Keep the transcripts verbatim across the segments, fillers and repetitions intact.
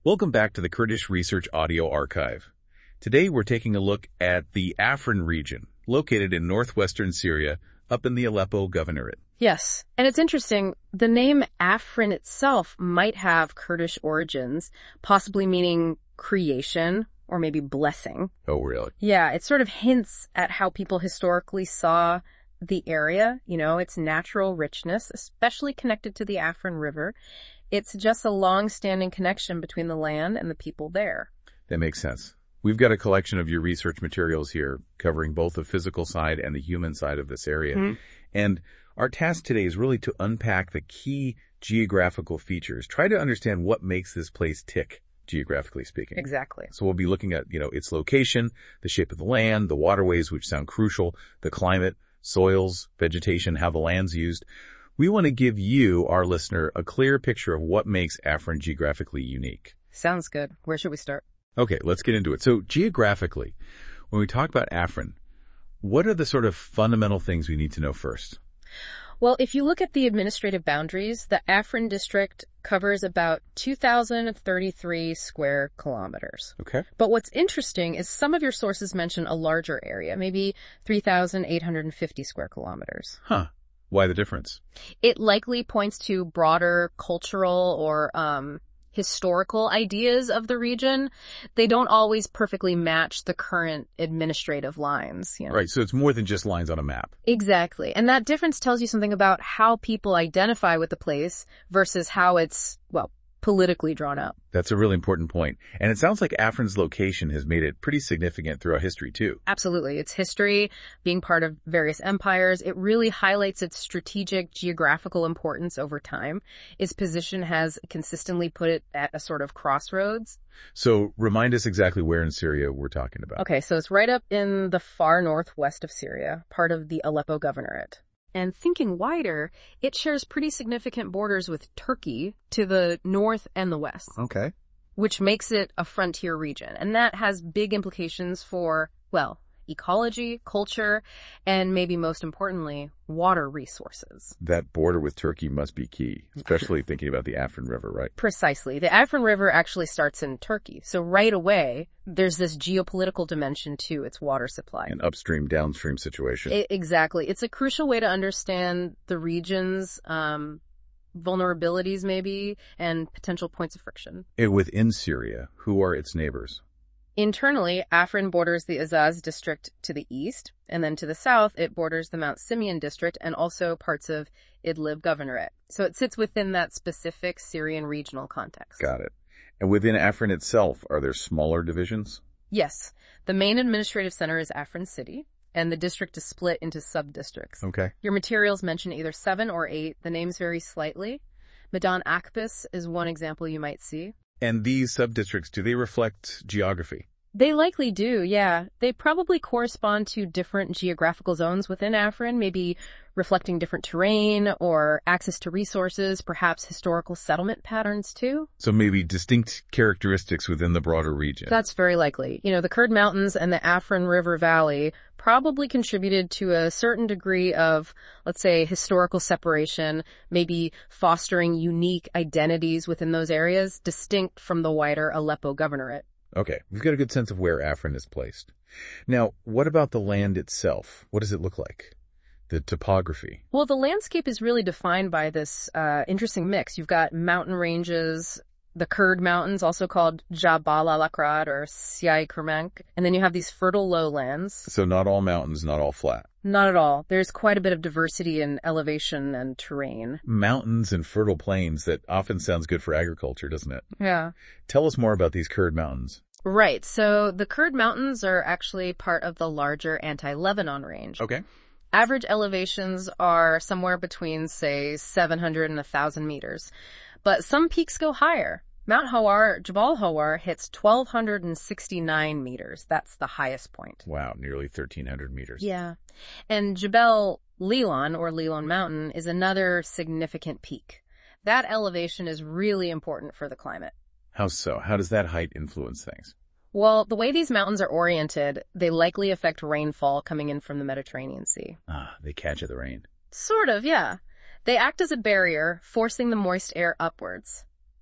Welcome back to the Kurdish Research Audio Archive. Today we're taking a look at the Afrin region, located in northwestern Syria, up in the Aleppo Governorate. Yes, and it's interesting, the name Afrin itself might have Kurdish origins, possibly meaning creation or maybe blessing. Oh, really? Yeah, it sort of hints at how people historically saw the area, you know, its natural richness, especially connected to the Afrin River. It suggests a long-standing connection between the land and the people there. That makes sense. We've got a collection of your research materials here covering both the physical side and the human side of this area. Mm-hmm. And our task today is really to unpack the key geographical features, try to understand what makes this place tick, geographically speaking. Exactly. So we'll be looking at, you know, its location, the shape of the land, the waterways, which sound crucial, the climate, soils, vegetation, how the land's used. We want to give you, our listener, a clear picture of what makes Afrin geographically unique. Sounds good. Where should we start? Okay, let's get into it. So geographically, when we talk about Afrin, what are the sort of fundamental things we need to know first? Well, if you look at the administrative boundaries, the Afrin district covers about two thousand thirty-three square kilometers. Okay. But what's interesting is some of your sources mention a larger area, maybe three thousand eight hundred fifty square kilometers. Huh. Why the difference? It likely points to broader cultural or um, historical ideas of the region. They don't always perfectly match the current administrative lines. You know? Right, so it's more than just lines on a map. Exactly. And that difference tells you something about how people identify with the place versus how it's, well, politically drawn up. That's a really important point. And it sounds like Afrin's location has made it pretty significant throughout history, too. Absolutely. Its history, being part of various empires, it really highlights its strategic geographical importance over time. Its position has consistently put it at a sort of crossroads. So remind us exactly where in Syria we're talking about. Okay, so it's right up in the far northwest of Syria, part of the Aleppo Governorate. And thinking wider, it shares pretty significant borders with Turkey to the north and the west. Okay. Which makes it a frontier region. And that has big implications for, well, ecology, culture, and maybe most importantly, water resources. That border with Turkey must be key, especially thinking about the Afrin River, right? Precisely. The Afrin River actually starts in Turkey. So right away, there's this geopolitical dimension to its water supply. An upstream, downstream situation. It, exactly. It's a crucial way to understand the region's um, vulnerabilities, maybe, and potential points of friction. And within Syria, who are its neighbors? Internally, Afrin borders the Azaz district to the east, and then to the south, it borders the Mount Simeon district and also parts of Idlib Governorate. So it sits within that specific Syrian regional context. Got it. And within Afrin itself, are there smaller divisions? Yes. The main administrative center is Afrin City, and the district is split into sub-districts. Okay. Your materials mention either seven or eight. The names vary slightly. Medan Akbis is one example you might see. And these sub-districts, do they reflect geography? They likely do, yeah. They probably correspond to different geographical zones within Afrin, maybe reflecting different terrain or access to resources, perhaps historical settlement patterns too. So maybe distinct characteristics within the broader region. That's very likely. You know, the Kurd Mountains and the Afrin River Valley probably contributed to a certain degree of, let's say, historical separation, maybe fostering unique identities within those areas, distinct from the wider Aleppo Governorate. Okay, we've got a good sense of where Afrin is placed. Now, what about the land itself? What does it look like? The topography? Well, the landscape is really defined by this uh, interesting mix. You've got mountain ranges, the Kurd Mountains, also called Jabal al-Akrad or Siai Kermank, and then you have these fertile lowlands. So not all mountains, not all flat. Not at all. There's quite a bit of diversity in elevation and terrain. Mountains and fertile plains, that often sounds good for agriculture, doesn't it? Yeah. Tell us more about these Kurd Mountains. Right. So the Kurd Mountains are actually part of the larger Anti-Lebanon range. Okay. Average elevations are somewhere between, say, seven hundred and one thousand meters. But some peaks go higher. Mount Hawar, Jabal Hawar, hits one thousand two hundred sixty-nine meters. That's the highest point. Wow, nearly thirteen hundred meters. Yeah. And Jabal Leilon, or Leilon Mountain, is another significant peak. That elevation is really important for the climate. How so? How does that height influence things? Well, the way these mountains are oriented, they likely affect rainfall coming in from the Mediterranean Sea. Ah, they catch the rain. Sort of, yeah. They act as a barrier, forcing the moist air upwards.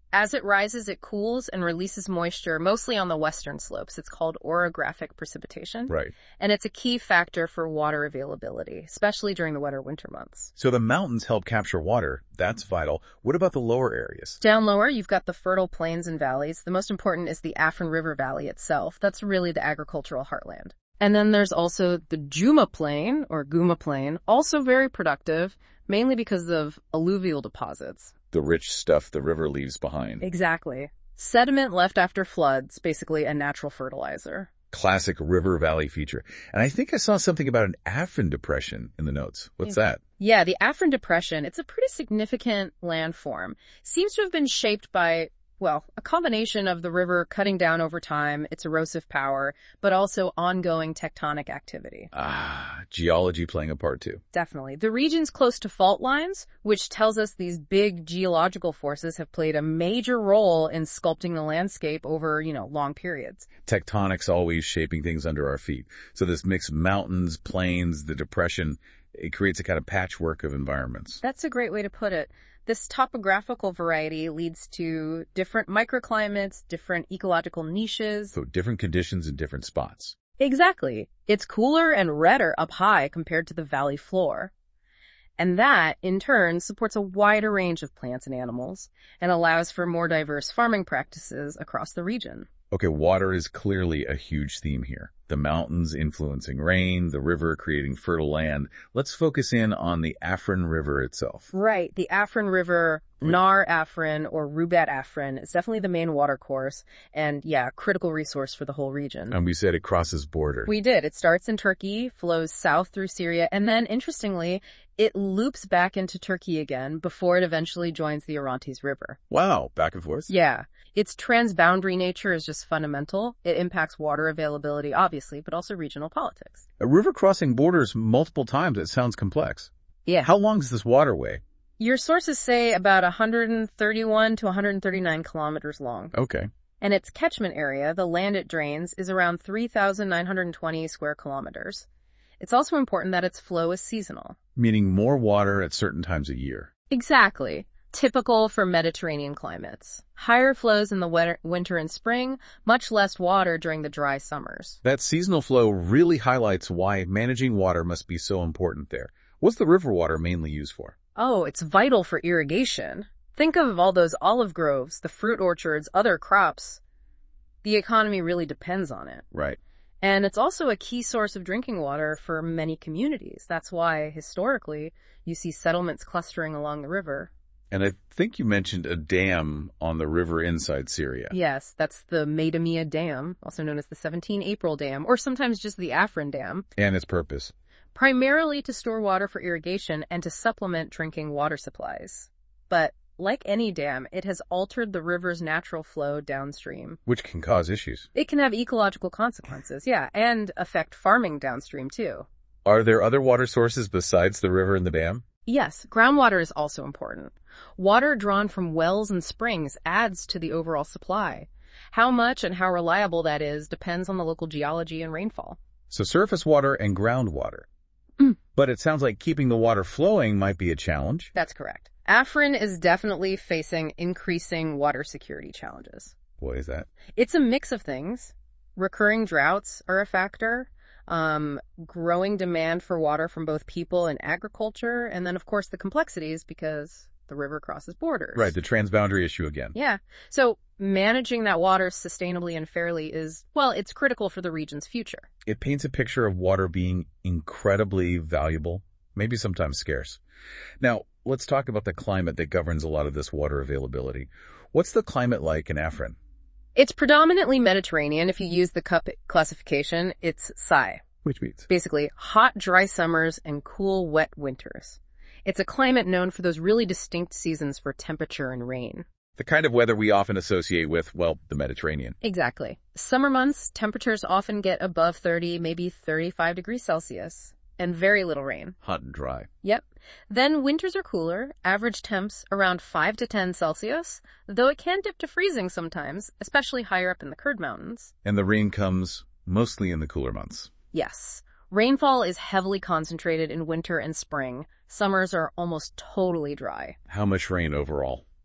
As it rises, it cools and releases moisture, mostly on the western slopes. It's called orographic precipitation. Right. And it's a key factor for water availability, especially during the wetter winter months. So the mountains help capture water. That's vital. What about the lower areas? Down lower, you've got the fertile plains and valleys. The most important is the Afrin River Valley itself. That's really the agricultural heartland. And then there's also the Juma Plain, or Guma Plain, also very productive, mainly because of alluvial deposits. The rich stuff the river leaves behind. Exactly. Sediment left after floods, basically a natural fertilizer. Classic river valley feature. And I think I saw something about an Afrin Depression in the notes. What's yeah. that? Yeah, the Afrin Depression, it's a pretty significant landform. Seems to have been shaped by, well, a combination of the river cutting down over time, its erosive power, but also ongoing tectonic activity. Ah, geology playing a part too. Definitely. The region's close to fault lines, which tells us these big geological forces have played a major role in sculpting the landscape over, you know, long periods. Tectonics always shaping things under our feet. So this mix of mountains, plains, the depression, it creates a kind of patchwork of environments. That's a great way to put it. This topographical variety leads to different microclimates, different ecological niches. So different conditions in different spots. Exactly. It's cooler and redder up high compared to the valley floor. And that, in turn, supports a wider range of plants and animals and allows for more diverse farming practices across the region. Okay, water is clearly a huge theme here. The mountains influencing rain, the river creating fertile land. Let's focus in on the Afrin River itself. Right. The Afrin River, Nar Afrin or Rubat Afrin, is definitely the main watercourse and, yeah, a critical resource for the whole region. And we said it crosses borders. We did. It starts in Turkey, flows south through Syria, and then, interestingly, it loops back into Turkey again before it eventually joins the Orontes River. Wow, back and forth? Yeah. Its transboundary nature is just fundamental. It impacts water availability, obviously, but also regional politics. A river crossing borders multiple times, it sounds complex. Yeah. How long is this waterway? Your sources say about one hundred thirty-one to one hundred thirty-nine kilometers long. Okay. And its catchment area, the land it drains, is around three thousand nine hundred twenty square kilometers. It's also important that its flow is seasonal. Meaning more water at certain times a year. Exactly. Typical for Mediterranean climates. Higher flows in the wet- winter and spring, much less water during the dry summers. That seasonal flow really highlights why managing water must be so important there. What's the river water mainly used for? Oh, it's vital for irrigation. Think of all those olive groves, the fruit orchards, other crops. The economy really depends on it. Right. And it's also a key source of drinking water for many communities. That's why, historically, you see settlements clustering along the river. And I think you mentioned a dam on the river inside Syria. Yes, that's the Maidamia Dam, also known as the seventeen April Dam, or sometimes just the Afrin Dam. And its purpose? Primarily to store water for irrigation and to supplement drinking water supplies. But like any dam, it has altered the river's natural flow downstream. Which can cause issues. It can have ecological consequences, yeah, and affect farming downstream too. Are there other water sources besides the river and the dam? Yes, groundwater is also important. Water drawn from wells and springs adds to the overall supply. How much and how reliable that is depends on the local geology and rainfall. So surface water and groundwater. Mm. But it sounds like keeping the water flowing might be a challenge. That's correct. Afrin is definitely facing increasing water security challenges. What is that? It's a mix of things. Recurring droughts are a factor. Um, growing demand for water from both people and agriculture, and then, of course, the complexities because the river crosses borders. Right, the transboundary issue again. Yeah. So managing that water sustainably and fairly is, well, it's critical for the region's future. It paints a picture of water being incredibly valuable, maybe sometimes scarce. Now, let's talk about the climate that governs a lot of this water availability. What's the climate like in Afrin? It's predominantly Mediterranean. If you use the cup classification, it's S I. Which means? Basically, hot, dry summers and cool, wet winters. It's a climate known for those really distinct seasons for temperature and rain. The kind of weather we often associate with, well, the Mediterranean. Exactly. Summer months, temperatures often get above thirty, maybe thirty-five degrees Celsius, and very little rain. Hot and dry. Yep. Then winters are cooler, average temps around five to ten Celsius, though it can dip to freezing sometimes, especially higher up in the Kurd Mountains. And the rain comes mostly in the cooler months. Yes. Rainfall is heavily concentrated in winter and spring. Summers are almost totally dry. How much rain overall?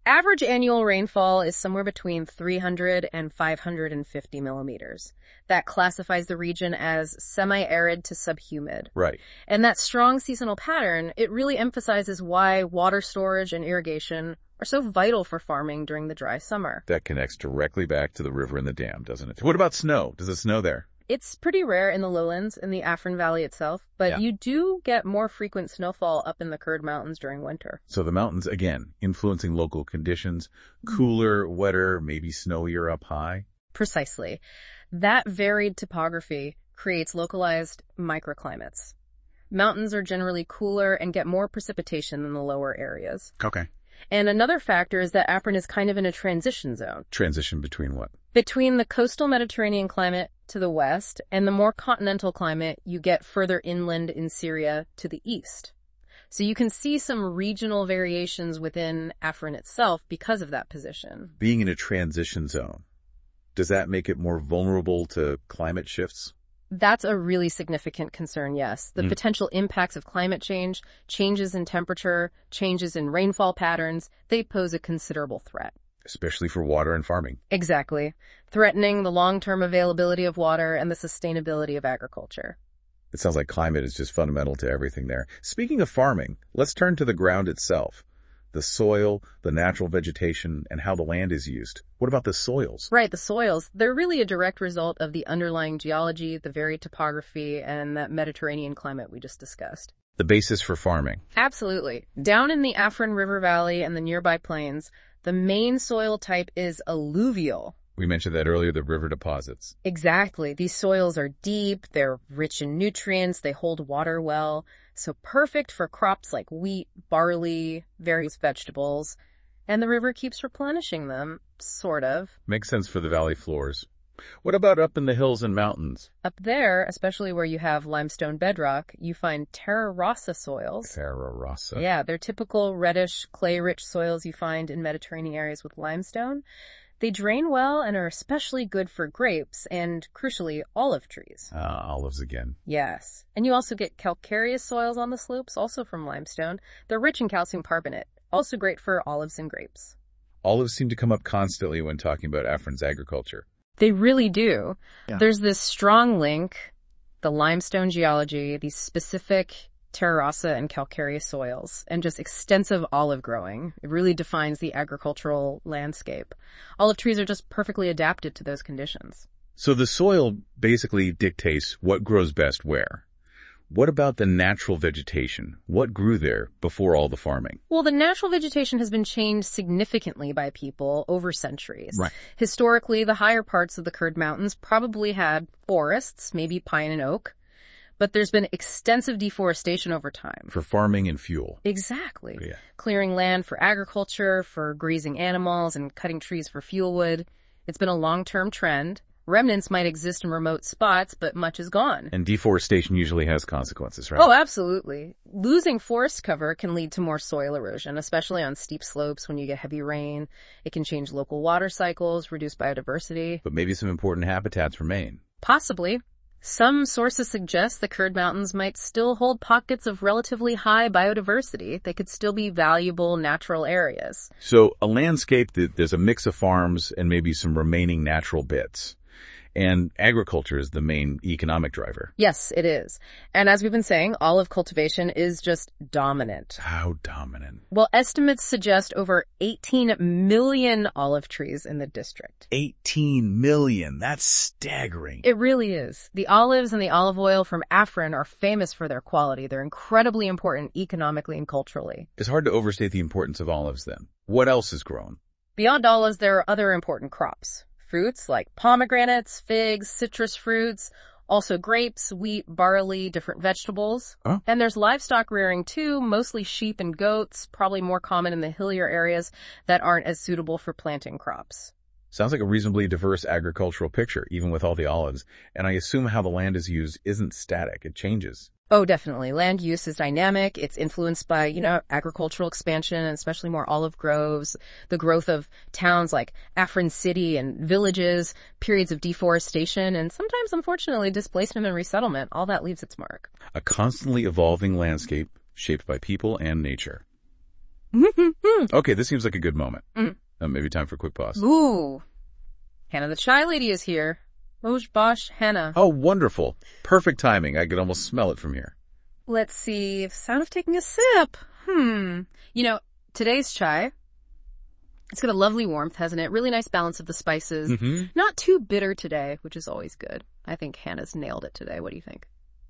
Average annual rainfall is somewhere between three hundred and five hundred fifty millimeters. That classifies the region as semi-arid to subhumid. Right. And that strong seasonal pattern, it really emphasizes why water storage and irrigation are so vital for farming during the dry summer. That connects directly back to the river and the dam, doesn't it? What about snow? Does it snow there? It's pretty rare in the lowlands, in the Afrin Valley itself, but Yeah. you do get more frequent snowfall up in the Kurd Mountains during winter. So the mountains, again, influencing local conditions, cooler, wetter, maybe snowier up high. Precisely. That varied topography creates localized microclimates. Mountains are generally cooler and get more precipitation than the lower areas. Okay. And another factor is that Afrin is kind of in a transition zone Transition between what? between the coastal Mediterranean climate to the west and the more continental climate you get further inland in Syria to the east. So you can see some regional variations within Afrin itself because of that position. Being in a transition zone, does that make it more vulnerable to climate shifts? That's a really significant concern, yes. The Mm. potential impacts of climate change, changes in temperature, changes in rainfall patterns, they pose a considerable threat. Especially for water and farming. Exactly. Threatening the long-term availability of water and the sustainability of agriculture. It sounds like climate is just fundamental to everything there. Speaking of farming, let's turn to the ground itself. The soil, the natural vegetation, and how the land is used. What about the soils? Right, the soils, they're really a direct result of the underlying geology, the varied topography, and that Mediterranean climate we just discussed. The basis for farming. Absolutely. Down in the Afrin River Valley and the nearby plains, the main soil type is alluvial. We mentioned that earlier, the river deposits. Exactly. These soils are deep, they're rich in nutrients, they hold water well, so perfect for crops like wheat, barley, various vegetables, and the river keeps replenishing them, sort of. Makes sense for the valley floors. What about up in the hills and mountains? Up there, especially where you have limestone bedrock, you find terra rossa soils. Terra rossa. Yeah, they're typical reddish, clay-rich soils you find in Mediterranean areas with limestone. They drain well and are especially good for grapes and, crucially, olive trees. Ah, olives again. Yes. And you also get calcareous soils on the slopes, also from limestone. They're rich in calcium carbonate, also great for olives and grapes. Olives seem to come up constantly when talking about Afrin's agriculture. They really do. Yeah. There's this strong link, the limestone geology, these specific terra rossa and calcareous soils, and just extensive olive growing. It really defines the agricultural landscape. Olive trees are just perfectly adapted to those conditions. So the soil basically dictates what grows best where. What about the natural vegetation? What grew there before all the farming? Well, the natural vegetation has been changed significantly by people over centuries. Right. Historically, the higher parts of the Kurd Mountains probably had forests, maybe pine and oak, but there's been extensive deforestation over time. For farming and fuel. Exactly. Yeah. Clearing land for agriculture, for grazing animals, and cutting trees for fuel wood. It's been a long-term trend. Remnants might exist in remote spots, but much is gone. And deforestation usually has consequences, right? Oh, absolutely. Losing forest cover can lead to more soil erosion, especially on steep slopes when you get heavy rain. It can change local water cycles, reduce biodiversity. But maybe some important habitats remain. Possibly. Some sources suggest the Kurd Mountains might still hold pockets of relatively high biodiversity. They could still be valuable natural areas. So a landscape that there's a mix of farms and maybe some remaining natural bits. And agriculture is the main economic driver. Yes, it is. And as we've been saying, olive cultivation is just dominant. How dominant? Well, estimates suggest over eighteen million olive trees in the district. eighteen million. That's staggering. It really is. The olives and the olive oil from Afrin are famous for their quality. They're incredibly important economically and culturally. It's hard to overstate the importance of olives then. What else is grown? Beyond olives, there are other important crops. Fruits like pomegranates, figs, citrus fruits, also grapes, wheat, barley, different vegetables. Huh? And there's livestock rearing too, mostly sheep and goats, probably more common in the hillier areas that aren't as suitable for planting crops. Sounds like a reasonably diverse agricultural picture, even with all the olives. And I assume how the land is used isn't static. It changes. Oh, definitely. Land use is dynamic. It's influenced by, you know, agricultural expansion and especially more olive groves, the growth of towns like Afrin City and villages, periods of deforestation, and sometimes, unfortunately, displacement and resettlement. All that leaves its mark. A constantly evolving landscape shaped by people and nature. Okay, this seems like a good moment. Mm. Uh, maybe time for a quick pause. Ooh. Hannah the Chai Lady is here. Moj Bosh Hannah. Oh, wonderful. Perfect timing. I could almost smell it from here. Let's see. Sound of taking a sip. Hmm. You know, today's chai, it's got a lovely warmth, hasn't it? Really nice balance of the spices. Mm-hmm. Not too bitter today, which is always good. I think Hannah's nailed it today. What do you think?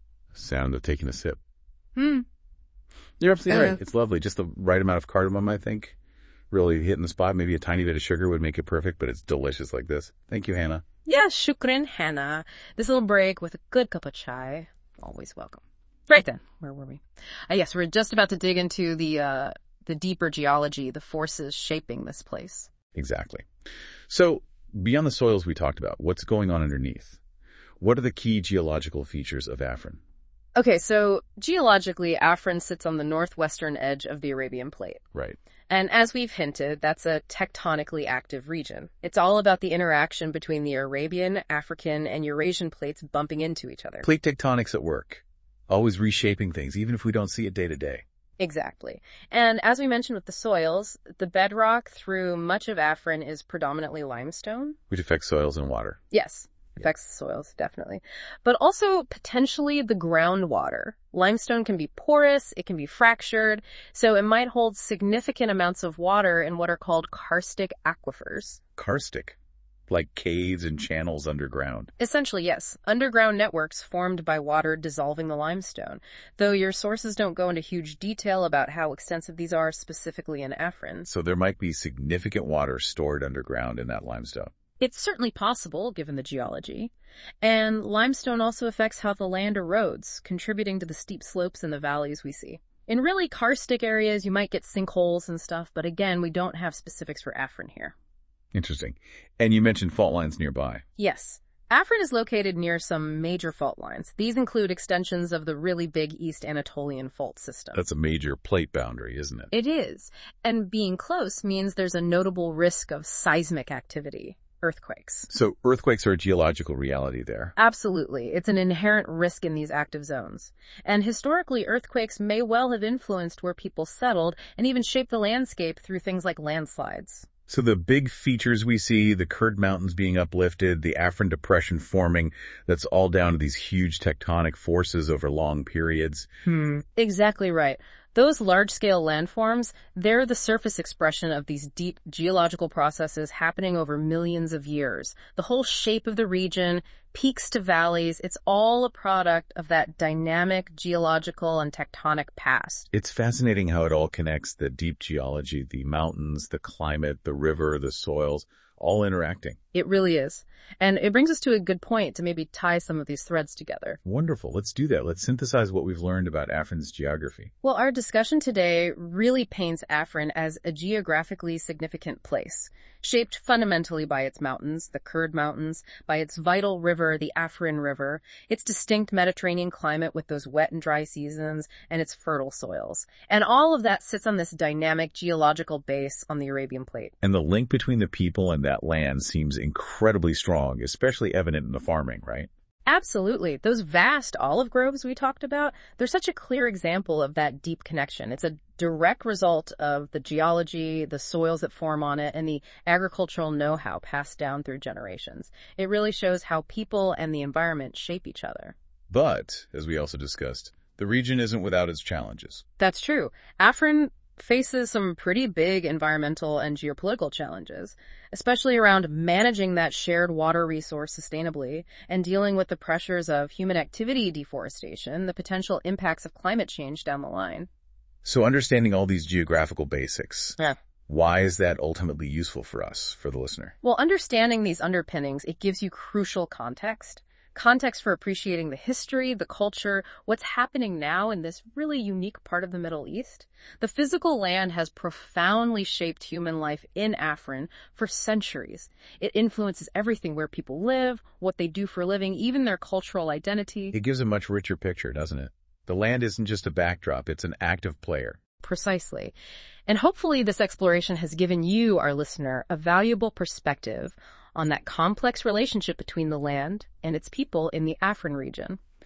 Sound of taking a sip. Hmm. You're absolutely Uh, right. It's lovely. Just the right amount of cardamom, I think. Really hitting the spot. Maybe a tiny bit of sugar would make it perfect, but it's delicious like this. Thank you, Hannah. Yeah, shukran, Hannah. This little break with a good cup of chai. Always welcome. Right then, where were we? Uh, yes, we're just about to dig into the, uh, the deeper geology, the forces shaping this place. Exactly. So, beyond the soils we talked about, what's going on underneath? What are the key geological features of Afrin? Okay, so geologically, Afrin sits on the northwestern edge of the Arabian Plate. Right. And as we've hinted, that's a tectonically active region. It's all about the interaction between the Arabian, African, and Eurasian plates bumping into each other. Plate tectonics at work. Always reshaping things, even if we don't see it day to day. Exactly. And as we mentioned with the soils, the bedrock through much of Afrin is predominantly limestone. Which affects soils and water. Yes, affects the soils, definitely. But also potentially the groundwater. Limestone can be porous, it can be fractured, so it might hold significant amounts of water in what are called karstic aquifers. Karstic. Like caves and channels underground. Essentially, yes. Underground networks formed by water dissolving the limestone, though your sources don't go into huge detail about how extensive these are specifically in Afrin. So there might be significant water stored underground in that limestone. It's certainly possible, given the geology. And limestone also affects how the land erodes, contributing to the steep slopes and the valleys we see. In really karstic areas, you might get sinkholes and stuff, but again, we don't have specifics for Afrin here. Interesting. And you mentioned fault lines nearby. Yes. Afrin is located near some major fault lines. These include extensions of the really big East Anatolian fault system. That's a major plate boundary, isn't it? It is. And being close means there's a notable risk of seismic activity, earthquakes. So earthquakes are a geological reality there. Absolutely. It's an inherent risk in these active zones. And historically, earthquakes may well have influenced where people settled and even shaped the landscape through things like landslides. So the big features we see, the Kurd Mountains being uplifted, the Afrin Depression forming, that's all down to these huge tectonic forces over long periods. Hmm. Exactly right. Those large-scale landforms, they're the surface expression of these deep geological processes happening over millions of years. The whole shape of the region, peaks to valleys, it's all a product of that dynamic geological and tectonic past. It's fascinating how it all connects, the deep geology, the mountains, the climate, the river, the soils, all interacting. It really is. And it brings us to a good point to maybe tie some of these threads together. Wonderful. Let's do that. Let's synthesize what we've learned about Afrin's geography. Well, our discussion today really paints Afrin as a geographically significant place, shaped fundamentally by its mountains, the Kurd Mountains, by its vital river, the Afrin River, its distinct Mediterranean climate with those wet and dry seasons, and its fertile soils. And all of that sits on this dynamic geological base on the Arabian Plate. And the link between the people and that land seems incredibly strong, especially evident in the farming, right? Absolutely. Those vast olive groves we talked about, they're such a clear example of that deep connection. It's a direct result of the geology, the soils that form on it, and the agricultural know-how passed down through generations. It really shows how people and the environment shape each other. But, as we also discussed, the region isn't without its challenges. That's true. Afrin faces some pretty big environmental and geopolitical challenges, especially around managing that shared water resource sustainably and dealing with the pressures of human activity deforestation, the potential impacts of climate change down the line. So understanding all these geographical basics, Yeah. why is that ultimately useful for us, for the listener? Well, understanding these underpinnings, it gives you crucial context. Context for appreciating the history, the culture, what's happening now in this really unique part of the Middle East. The physical land has profoundly shaped human life in Afrin for centuries. It influences everything, where people live, what they do for a living, even their cultural identity. It gives a much richer picture, doesn't it? The land isn't just a backdrop, it's an active player. Precisely. And hopefully this exploration has given you, our listener, a valuable perspective on that complex relationship between the land and its people in the Afrin region.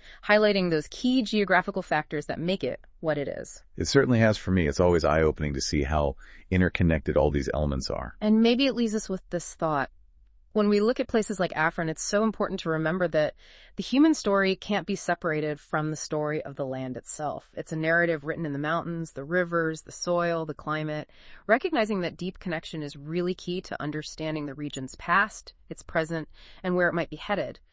highlighting those key geographical factors that make it what it is. It certainly has for me. It's always eye-opening to see how interconnected all these elements are. And maybe it leaves us with this thought. When we look at places like Afrin, it's so important to remember that the human story can't be separated from the story of the land itself. It's a narrative written in the mountains, the rivers, the soil, the climate. Recognizing that deep connection is really key to understanding the region's past, its present, and where it might be headed.